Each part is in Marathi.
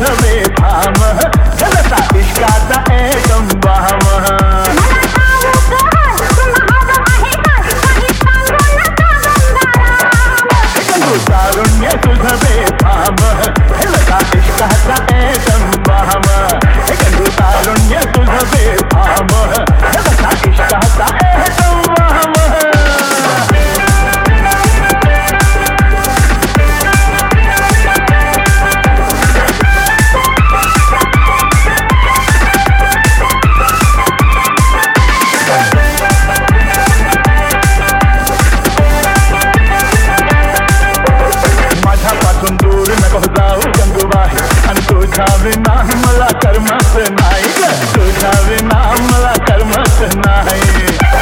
तुझं बेफाम जलता इश्काचा एकदम बहाम तारुण्य तुझं बेफाम जलता इश्काचा एकदम बहाम तारुण्य तुझं बेफाम जलता इश्काचा एकदम बहाम दूर नको जाऊ गंगूबाई आणि तुझ्या विना मला करमत नाही तुझ्या विना मला करमत नाही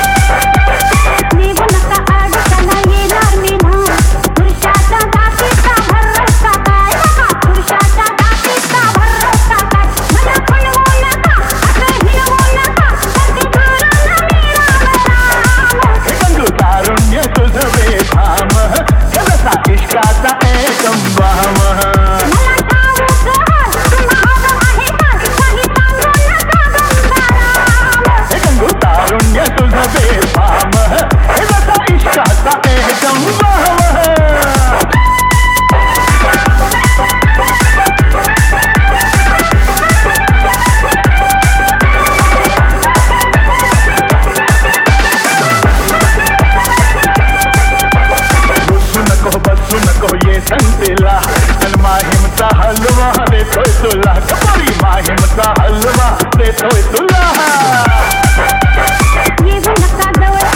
तारुण्य तुझं बेफाम जलता इश्काचा एकदम बहाम तारुण्य तुझं बेफाम जलता इश्काचा एकदम बहाम बसू नको ये संतीला आणि माहीमचा हलवा देतोय तुला कपारी माहीमचा हलवा देतोय तुला